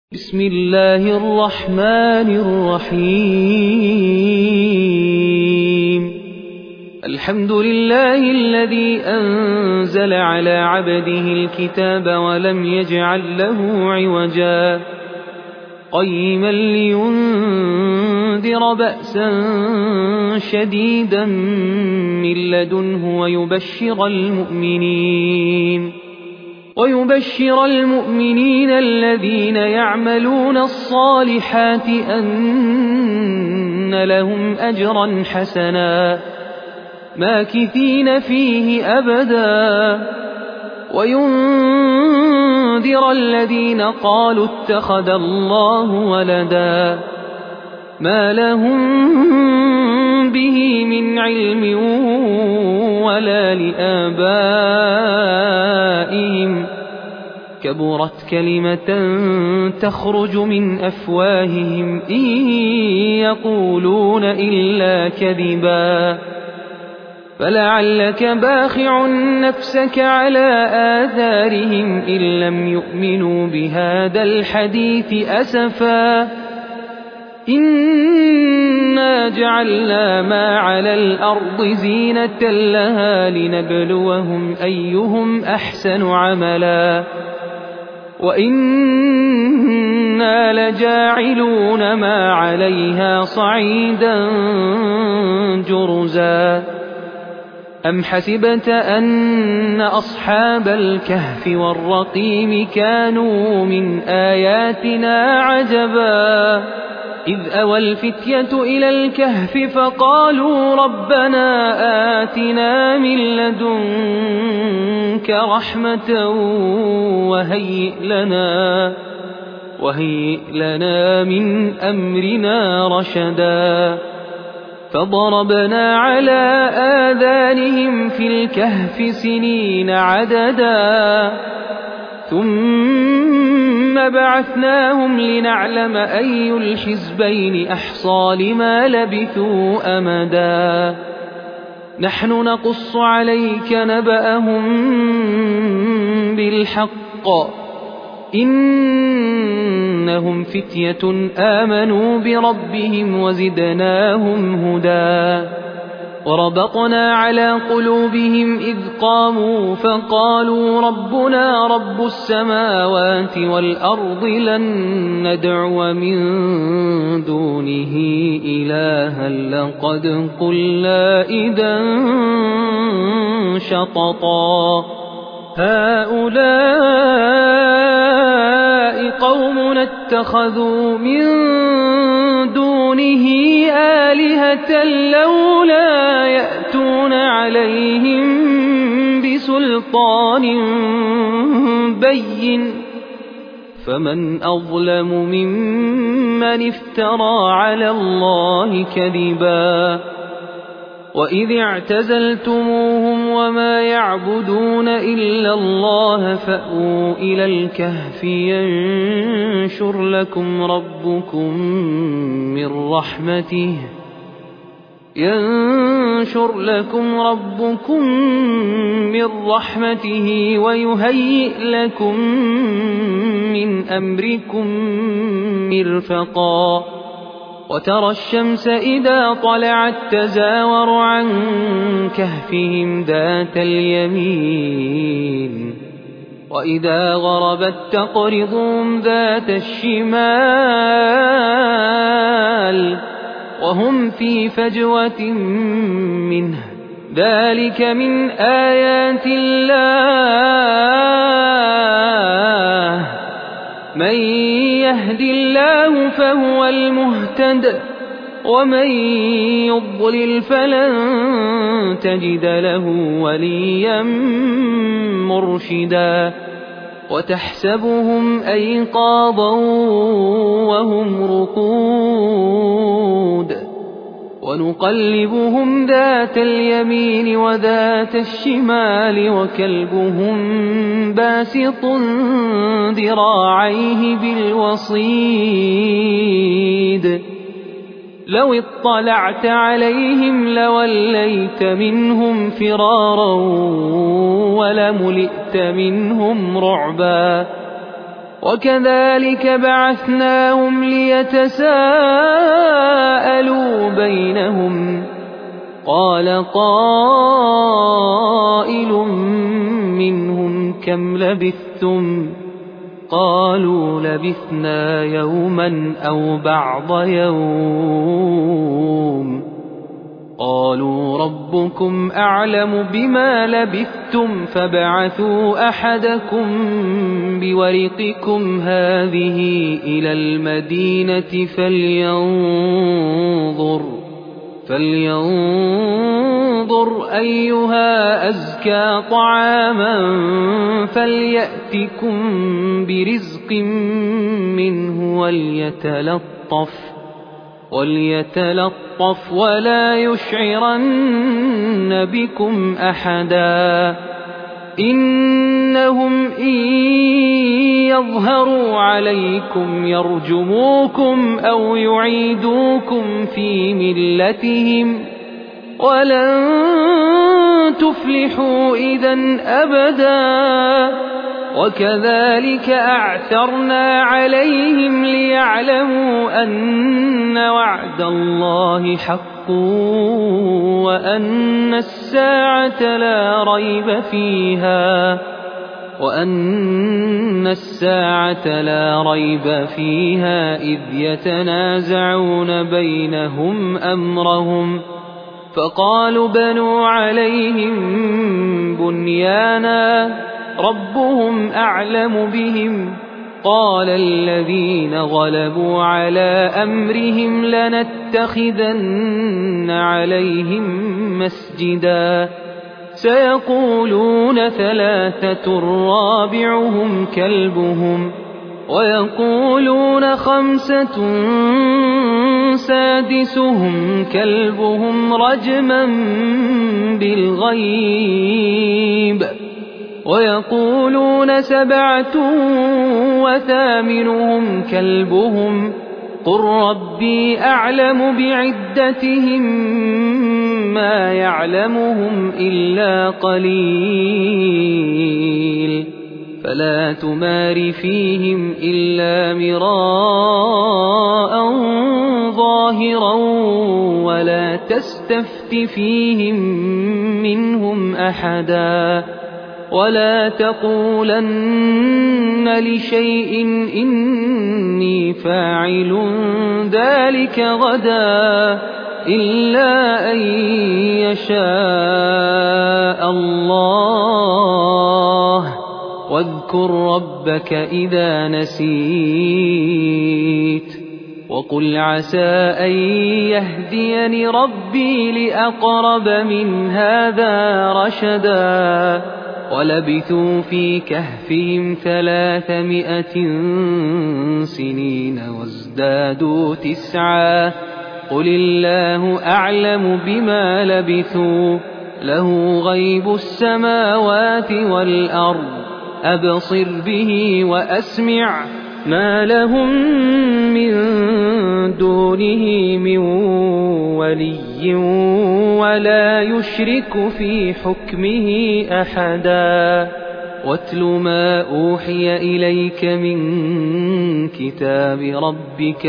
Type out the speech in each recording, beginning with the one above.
بسم الله الرحمن الرحيم. الحمد لله الذي أنزل على عبده الكتاب ولم يجعل له عوجا قيما لينذر بأسا شديدا من لدنه ويبشر المؤمنين الذين يعملون الصالحات أن لهم أجرا حسنا ماكثين فيه أبدا وينذر الذين قالوا اتخذ الله ولدا ما لهم به من علم ولا لآبائهم كبرت كلمة تخرج من أفواههم إن يقولون إلا كذبا فلعلك باخع نفسك على آثارهم إن لم يؤمنوا بهذا الحديث أسفا إنا جعلنا ما على الأرض زينة لها لنبلوهم أيهم أحسن عملا وإنا لجاعلون ما عليها صعيدا جرزا أم حسبت أن أصحاب الكهف والرقيم كانوا من آياتنا عجبا إذ أوى الفتية إلى الكهف فقالوا ربنا آتنا من لدنك رحمة وهيئ لنا من أمرنا رشدا فضربنا على آذانهم في الكهف سنين عددا ثم بعثناهم لنعلم أي الحزبين أحصى لما لبثوا أمدا نحن نقص عليك نبأهم بالحق إنهم فتية آمنوا بربهم وزدناهم هدى وربطنا على قلوبهم إذ قاموا فقالوا ربنا رب السماوات والأرض لن ندعو من دونه إلها لقد قلنا إذا شططا هؤلاء قومنا اتخذوا من دونه آلهة لولا يأتون عليهم بسلطان بين فمن أظلم ممن افترى على الله كذبا وإذ اعتزلتموهم وما يعبدون إلا الله فأووا إلى الكهف ينشر لكم ربكم من رحمته ويهيئ لكم من أمركم مرفقا وترى الشمس إذا طلعت تزاور عن كهفهم ذات اليمين وإذا غربت تقرضهم ذات الشمال وهم في فجوة منه ذلك من آيات الله من يهد الله فهو المهتد ومن يضلل فلن تجد له وليا مرشدا وتحسبهم أيقاظا وهم رقود ونقلبهم ذات اليمين وذات الشمال وكلبهم باسط ذراعيه بالوصيد لو اطلعت عليهم لوليت منهم فرارا ولملئت منهم رعبا وكذلك بعثناهم ليتساءلوا بينهم قال قائل منهم كم لبثتم قالوا لبثنا يوما أو بعض يوم قالوا ربكم أعلم بما لبثتم فابعثوا أحدكم بورقكم هذه إلى المدينة فلينظر أيها أزكى طعاما فليأتكم برزق منه وليتلطف ولا يشعرن بكم أحدا إنهم إن يظهروا عليكم يرجموكم أو يعيدوكم في ملتهم ولن تفلحوا إذن أبدا وكذلك أعثرنا عليهم ليعلموا أن وعد الله حق وأن الساعة لا ريب فيها إذ يتنازعون بينهم أمرهم فقالوا بنوا عليهم بنيانا ربهم أعلم بهم قال الذين غلبوا على أمرهم لنتخذن عليهم مسجدا سيقولون ثلاثة رابعهم كلبهم ويقولون خمسة سادسهم كلبهم رجما بالغيب ويقولون سبعة وثامنهم كلبهم قل ربي أعلم بعدتهم ما يعلمهم إلا قليل فلا تمار فيهم إلا مراء ظاهرا ولا تستفت فيهم منهم أحدا ولا تقولن لشيء إني فاعل ذلك غدا إلا أن يشاء الله واذكر ربك إذا نسيت وقل عسى أن يهديني ربي لأقرب من هذا رشدا ولبثوا في كهفهم 300 سنين وازدادوا 9 قل الله أعلم بما لبثوا له غيب السماوات والأرض أبصر به وأسمع ما لهم من دونه من ولي ولا يشرك في حكمه أحدا واتل ما أوحي إليك من كتاب ربك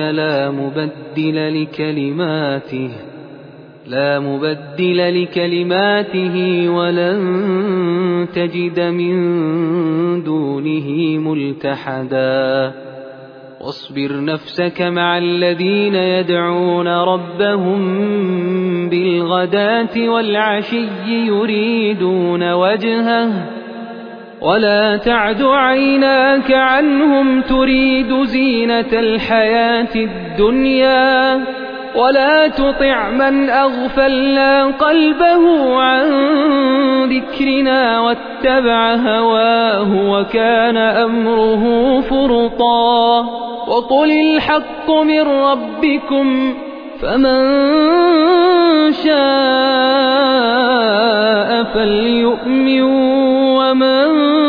لا مبدل لكلماته ولن تجد من دونه ملتحدا واصبر نفسك مع الذين يدعون ربهم بالغداة والعشي يريدون وجهه ولا تعد عيناك عنهم تريد زينة الحياة الدنيا ولا تطع من أغفلنا قلبه عن ذكرنا واتبع هواه وكان أمره فرطا وقل الحق من ربكم فمن شاء فليؤمن ومن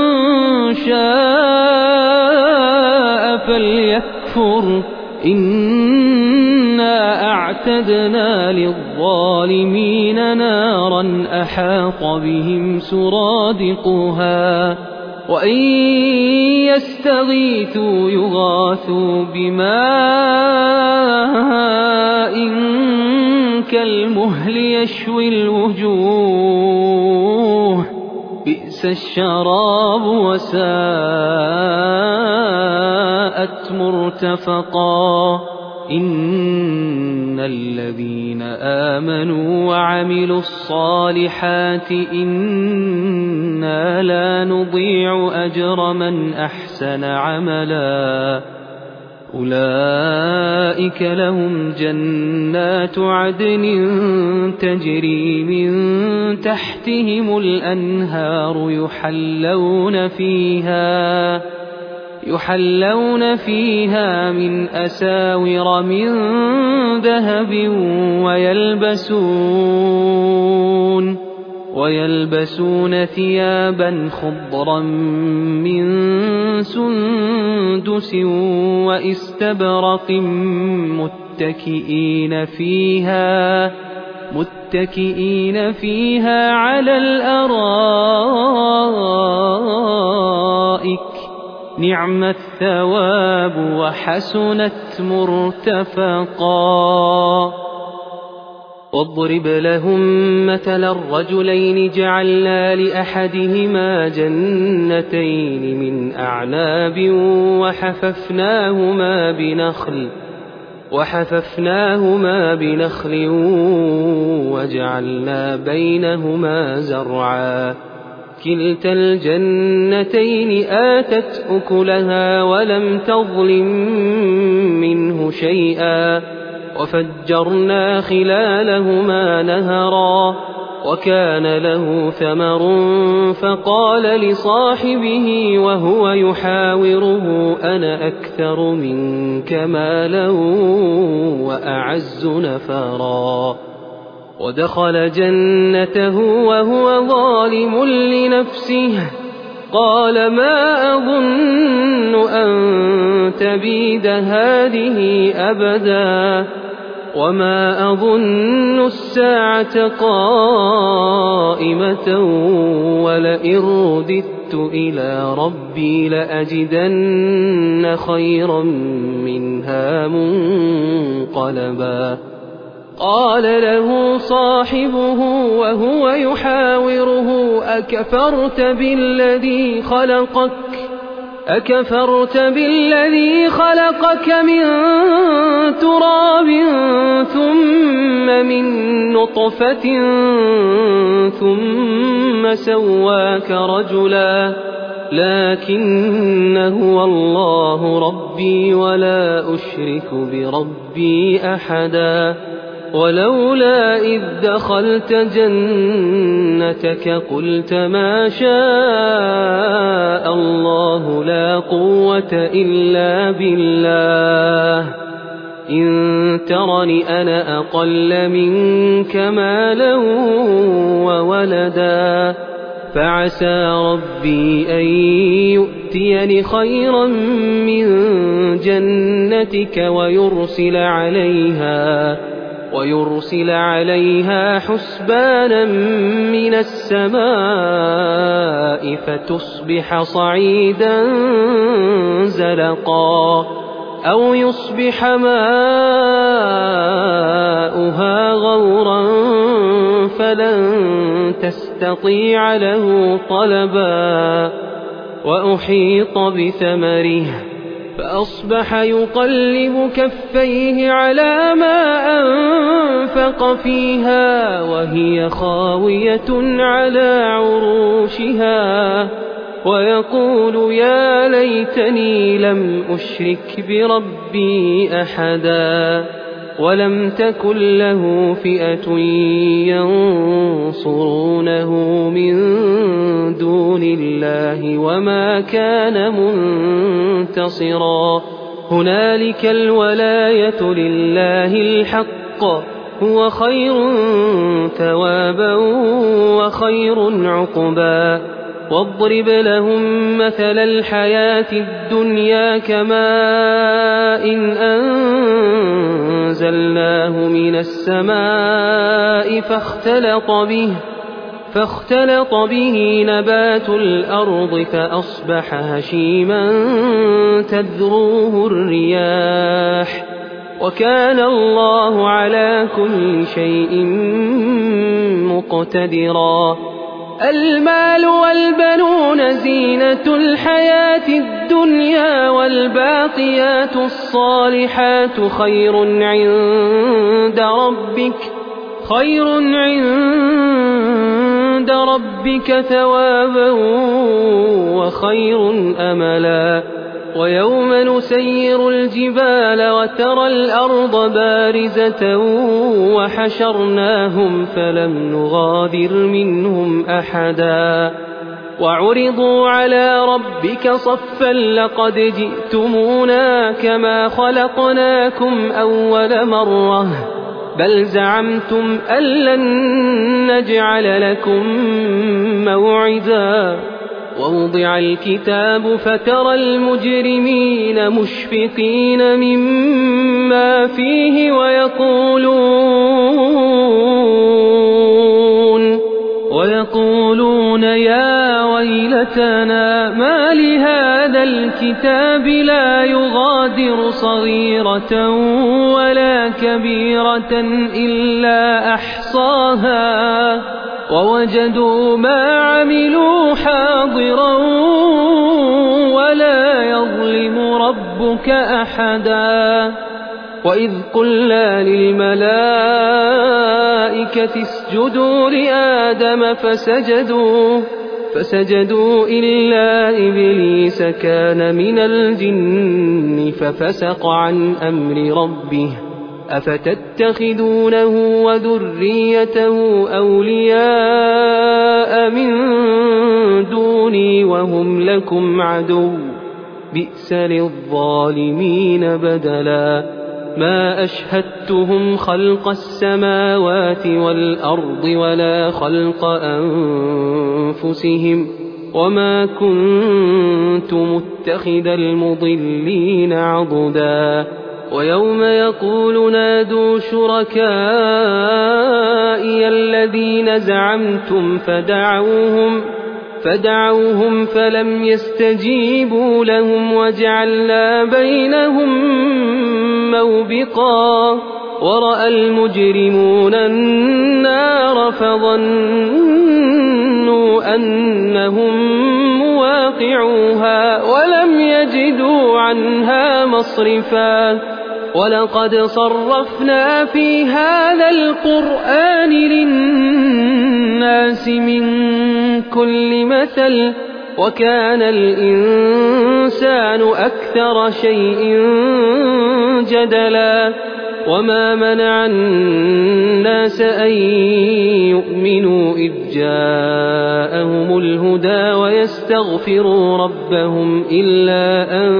شاء فليكفر إنا أعتدنا للظالمين نارا أحاط بهم سرادقها وإن يستغيثوا يغاثوا بماء كالمهل يشوي الوجوه بئس الشراب وساءت مرتفقا إن الذين آمنوا وعملوا الصالحات إنا لا نضيع أجر من أحسن عملا أولئك لهم جنات عدن تجري من تحتهم الأنهار يحلون فيها من أساور من ذهب ويلبسون ثيابا خضرا من سندس وإستبرق متكئين فيها على الأرائك نعم الثواب وحسنت مرتفقا واضرب لهم مثل الرجلين جعلنا لأحدهما جنتين من أعناب وحففناهما بنخل وجعلنا بينهما زرعا كلتا الجنتين آتت أكلها ولم تظلم منه شيئا وفجرنا خلالهما نهرا وكان له ثمر فقال لصاحبه وهو يحاوره أنا أكثر منك مالا وأعز نفرا ودخل جنته وهو ظالم لنفسه قال ما أظن أن تبيد هذه أبدا وما أظن الساعة قائمة ولئن رددت إلى ربي لأجدن خيرا منها منقلبا قال له صاحبه وهو يحاوره أكفرت بالذي خلقك من تراب ثم من نطفة ثم سواك رجلا لكن هو الله ربي ولا أشرك بربي أحدا ولولا إذ دخلت جنتك قلت ما شاء الله لا قوة إلا بالله إن ترني أنا أقل منك مالا وولدا فعسى ربي أن يؤتيني خيرا من جنتك ويرسل عليها حسبانا من السماء فتصبح صعيدا زلقا أو يصبح ماؤها غورا فلن تستطيع له طلبا وأحيط بثمره فأصبح يقلب كفيه على ما أنفق فيها وهي خاوية على عروشها ويقول يا ليتني لم أشرك بربي أحدا ولم تكن له فئة ينصرونه من دون الله وما كان منتصرا هنالك الولاية لله الحق هو خير ثوابا وخير عقبا واضرب لهم مثل الحياة الدنيا كماء أنزلناه من السماء فاختلط به نبات الأرض فأصبح هشيما تذروه الرياح وكان الله على كل شيء مقتدرا. المال والبنون زينة الحياة الدنيا والباقيات الصالحات خير عند ربك ثوابا وخير أملا. ويوم نسير الجبال وترى الأرض بارزة وحشرناهم فلم نغادر منهم أحدا وعرضوا على ربك صفا لقد جئتمونا كما خلقناكم أول مرة بل زعمتم أن لن نجعل لكم موعدا. ووضع الكتاب فترى المجرمين مشفقين مما فيه ويقولون يا ويلتنا ما لهذا الكتاب لا يغادر صغيرة ولا كبيرة إلا أحصاها ووجدوا ما عملوا حاضرا ولا يظلم ربك أحدا. وإذ قلنا للملائكة اسجدوا لآدم فسجدوا إلا إبليس كان من الجن ففسق عن أمر ربه أفتتخذونه وذريته أولياء من دوني وهم لكم عدو بئس للظالمين بدلا. ما أشهدتهم خلق السماوات والأرض ولا خلق أنفسهم وما كنت متخذ المضلين عضدا. ويوم يقول نادوا شركائي الذين زعمتم فدعوهم فلم يستجيبوا لهم وجعلنا بينهم موبقا. ورأى المجرمون النار فظنوا أنهم مواقعوها ولم يجدوا عنها مصرفا. ولقد صرفنا في هذا القرآن للناس من كل مثل وكان الإنسان أكثر شيء جدلا. وما منع الناس أن يؤمنوا إذ جاءهم الهدى ويستغفروا ربهم إلا أن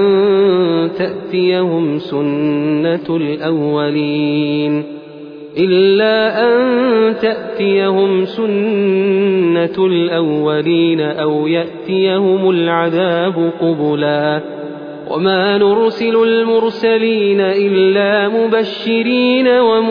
تأتيهم سنة الأولين أو يأتيهم العذاب قبلا. وما نرسل المرسلين إلا مبشرين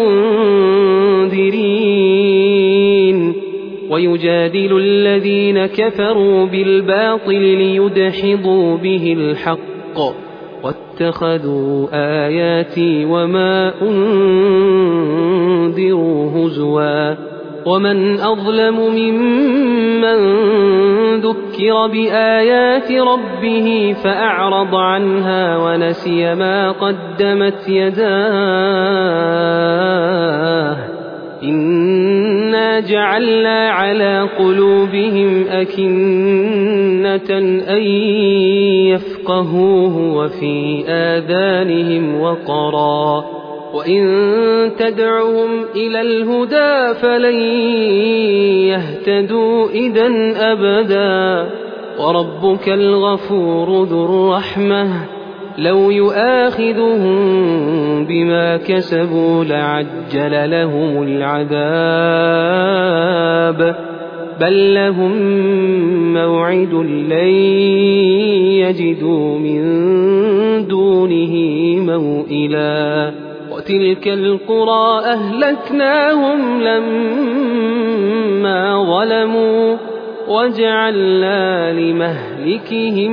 ومنذرين ويجادل الذين كفروا بالباطل ليدحضوا به الحق واتخذوا آياتي وما أنذروا هزوا. ومن أظلم ممن ذكر بآيات ربه فأعرض عنها ونسي ما قدمت يداه إنا جعلنا على قلوبهم أكنة أن يفقهوه وفي آذانهم وقرا وإن تدعهم إلى الهدى فلن يهتدوا إذن أبدا. وربك الغفور ذو الرحمة لو يؤاخذهم بما كسبوا لعجل لهم العذاب بل لهم موعد لن يجدوا من دونه موئلا. وتلك القرى أهلكناهم لما ظلموا وجعلنا لمهلكهم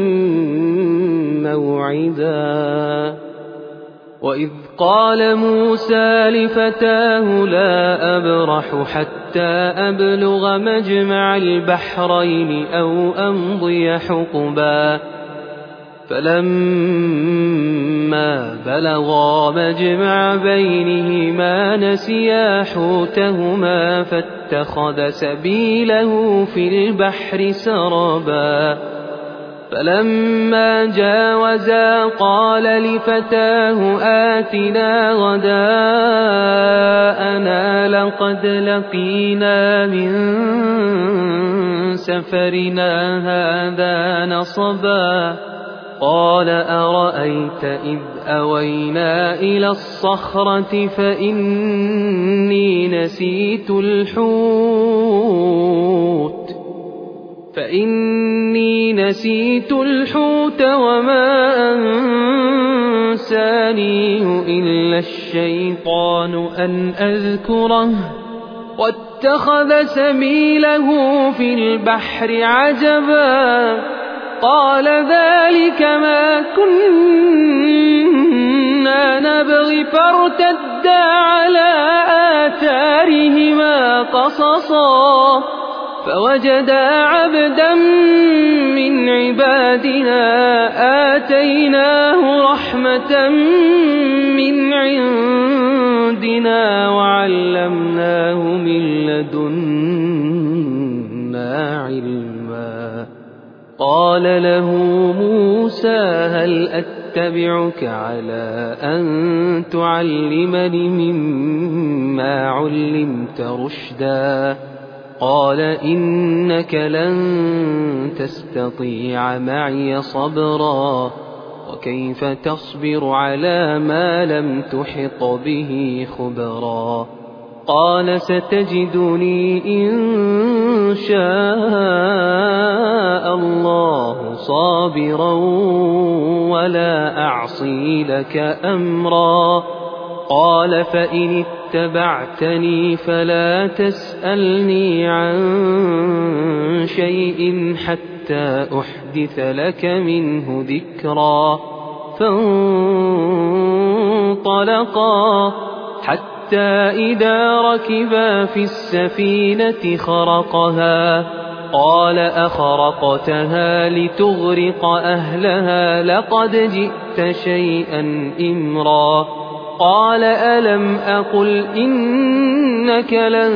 موعدا وإذ قال موسى لفتاه لا أبرح حتى أبلغ مجمع البحرين أو أمضي حقبا فلما بلغا مجمع بينهما نسيا حوتهما فاتخذ سبيله في البحر سربا فلما جاوزا قال لفتاه آتنا غداءنا لقد لقينا من سفرنا هذا نصبا قال أرأيت إذ أوينا إلى الصخرة فإني نسيت الحوت وما أنسانيه إلا الشيطان أن أذكره واتخذ سبيله في البحر عجبا قال ذلك ما كنا نبغي فارتدا على آثارهما قصصا فوجدا عبدا من عبادنا آتيناه رحمة من عندنا وعلمناه من لدنا علما قال له موسى هل أتبعك على أن تعلمني مما علمت رشدا قال إنك لن تستطيع معي صبرا وكيف تصبر على ما لم تحط به خبرا قال ستجدني إن شاء الله صابرا ولا أعصي لك أمرا قال فإن اتبعتني فلا تسألني عن شيء حتى أحدث لك منه ذكرا فانطلقا حتى إذا ركبا في السفينة خرقها قال أخرقتها لتغرق أهلها لقد جئت شيئا إمرا قال ألم أقل إنك لن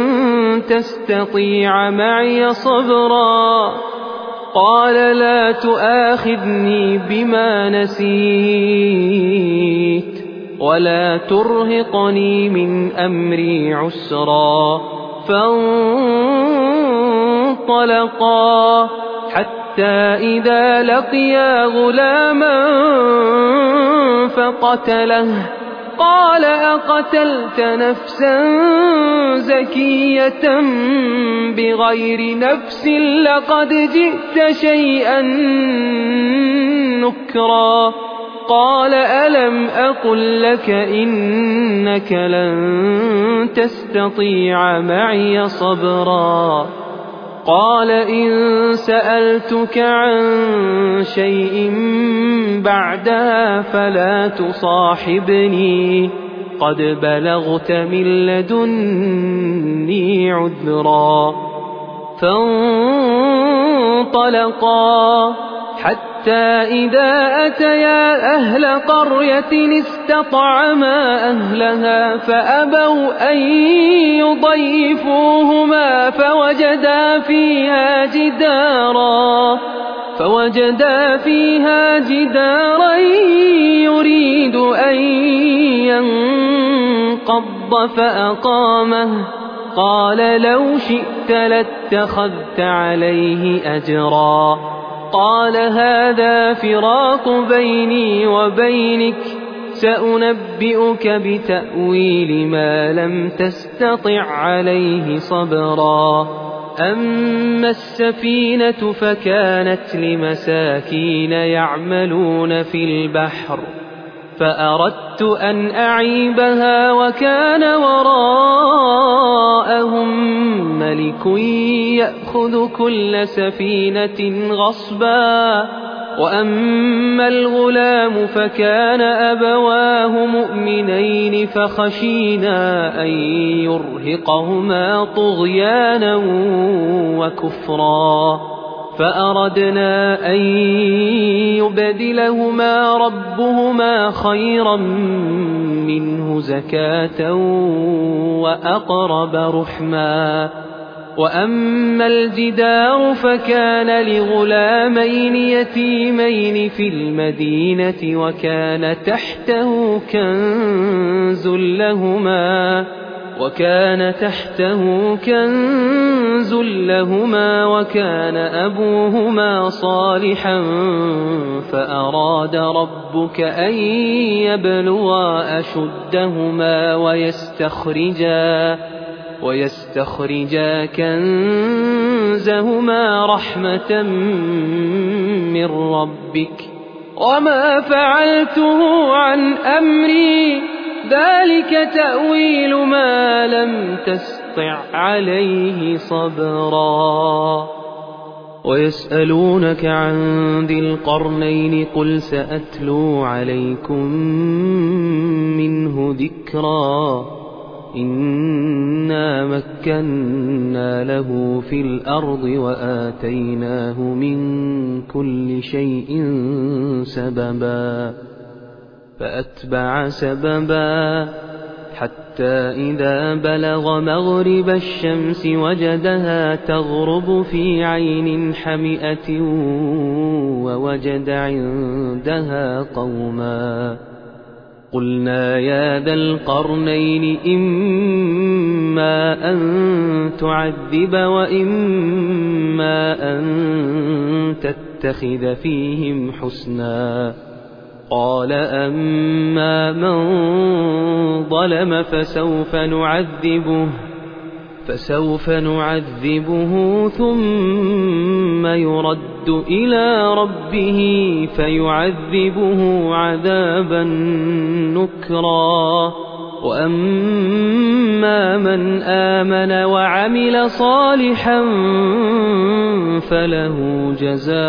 تستطيع معي صبرا قال لا تؤاخذني بما نسيت ولا ترهقني من أمري عسرا فانطلقا حتى إذا لقيا غلاما فقتله قال أقتلت نفسا زكية بغير نفس لقد جئت شيئا نكرا قال ألم أقل لك إنك لن تستطيع معي صبرا قال إن سألتك عن شيء بعدها فلا تصاحبني قد بلغت من لدني عذرا فانطلقا حتى إذا أتيا أهل قرية استطعما أهلها فأبوا أن يضيفوهما فوجدا فيها جدارا يريد أن ينقض فأقامه قال لو شئت لاتخذت عليه أجرا قال هذا فراق بيني وبينك سأنبئك بتأويل ما لم تستطع عليه صبرا أما السفينة فكانت لمساكين يعملون في البحر فأردت أن أعيبها وكان وراءهم ملك يأخذ كل سفينة غصبا. وأما الغلام فكان أبواه مؤمنين فخشينا أن يرهقهما طغيانا وكفرا، فأردنا أن يبدلهما ربهما خيرا منه زكاة وأقرب رحما. وأما الجدار فكان لغلامين يتيمين في المدينة وكان تحته كنز لهما وكان أبوهما صالحا، فأراد ربك أن يبلغا أشدهما ويستخرجا كنزهما رحمة من ربك، وما فعلته عن أمري، ذلك تأويل ما لم تسطع عليه صبرا. ويسألونك عن ذي القرنين قل سأتلو عليكم منه ذكرا. إنا مكنا له في الأرض وآتيناه من كل شيء سببا، فأتبع سببا حتى إذا بلغ مغرب الشمس وجدها تغرب في عين حمئة ووجد عندها قوما. قلنا يا ذا القرنين إما أن تعذب وإما أن تتخذ فيهم حسنا. قال أما من ظلم فسوف نعذبه ثم يرد إلى ربه فيعذبه عذابا نكرا. وأما من آمن وعمل صالحا فله جزاء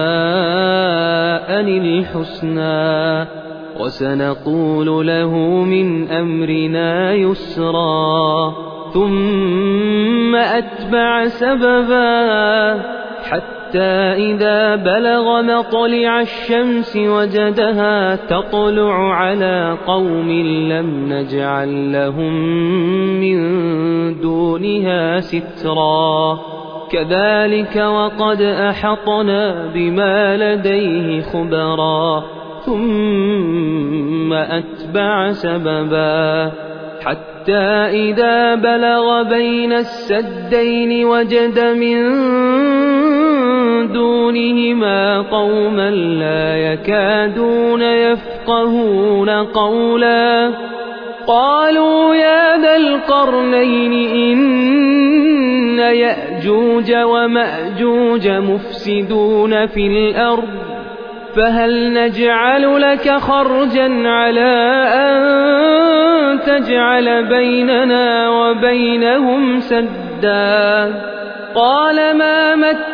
الحسنى وسنقول له من أمرنا يسرا. ثم أتبع سببا حتى إذا بلغ مطلع الشمس وجدها تطلع على قوم لم نجعل لهم من دونها سترا. كذلك وقد أحطنا بما لديه خبرا. ثم أتبع سببا حتى إذا بلغ بين السدين وجد من دونهما قوما لا يكادون يفقهون قولا. قالوا يا ذا القرنين إن يأجوج ومأجوج مفسدون في الأرض فهل نجعل لك خرجا على أن تجعل بيننا وبينهم سدا. قال ما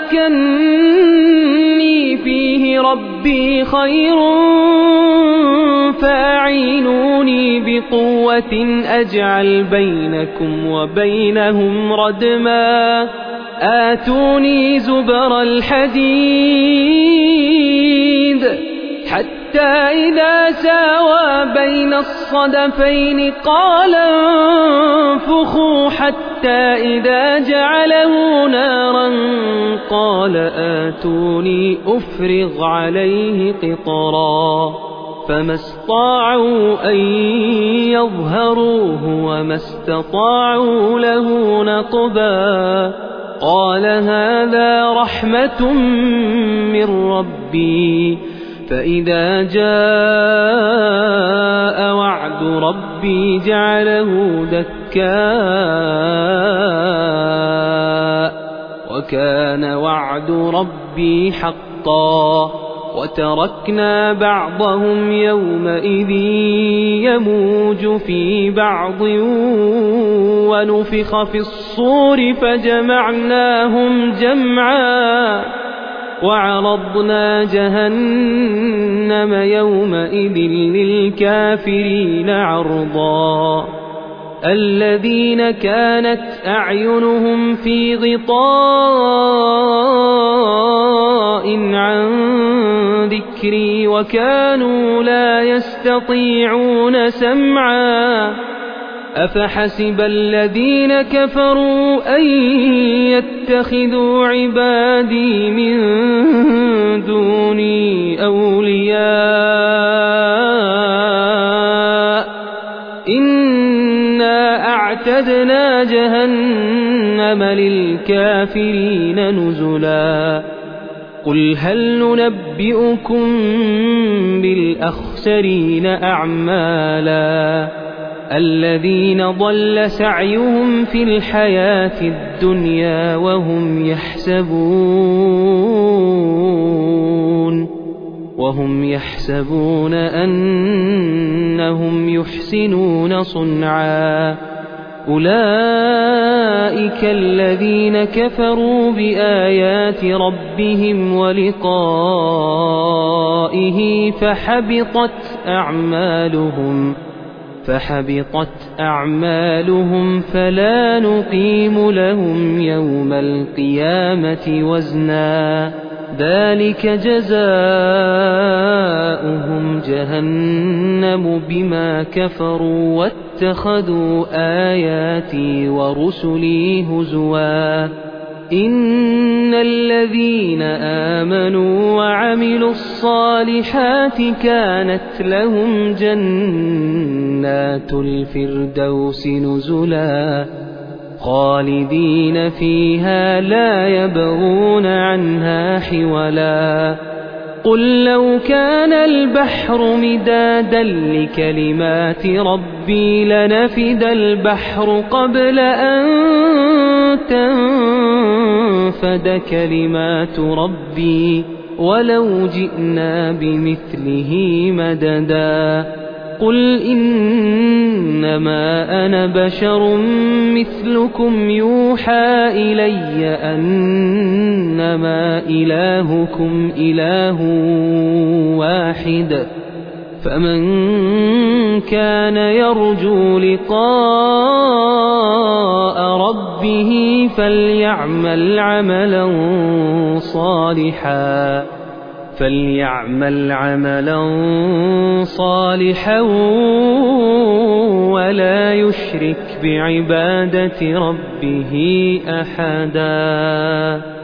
مكني فيه ربي خير فأعينوني بقوة أجعل بينكم وبينهم ردما. آتوني زبر الحديد حتى إذا ساوى بين الصدفين قال انفخوا حتى إذا جعله نارا قال آتوني أفرغ عليه قطرا. فما استطاعوا أن يظهروه وما استطاعوا له نقبا. قال هذا رحمة من ربي فإذا جاء وعد ربي جعله دكاء وكان وعد ربي حقا. وتركنا بعضهم يومئذ يموج في بعض ونفخ في الصور فجمعناهم جمعا وعرضنا جهنم يومئذ للكافرين عرضا الذين كانت أعينهم في غطاء عن ذكري وكانوا لا يستطيعون سمعا أفحسب الذين كفروا أن يتخذوا عبادي من دوني أولياء إنا أعتدنا جهنم للكافرين نزلا قل هل ننبئكم بالأخسرين أعمالا الذين ضل سعيهم في الحياة الدنيا وهم يحسبون أنهم يحسنون صنعا أولئك الذين كفروا بآيات ربهم ولقائه فحبطت أعمالهم فلا نقيم لهم يوم القيامة وزنا ذلك جزاؤهم جهنم بما كفروا واتخذوا آياتي ورسلي هزوا إن الذين آمنوا وعملوا الصالحات كانت لهم جنات الفردوس نزلا خالدين فيها لا يبغون عنها حولا قل لو كان البحر مدادا لكلمات ربي لنفد البحر قبل أن تنفد كلمات ربي ولو جئنا بمثله مددا قل إنما أنا بشر مثلكم يوحى إلي أنما إلهكم إله واحد فمن كان يرجو لقاء ربه فليعمل عملا صالحا ولا يشرك بعبادة ربه أحدا.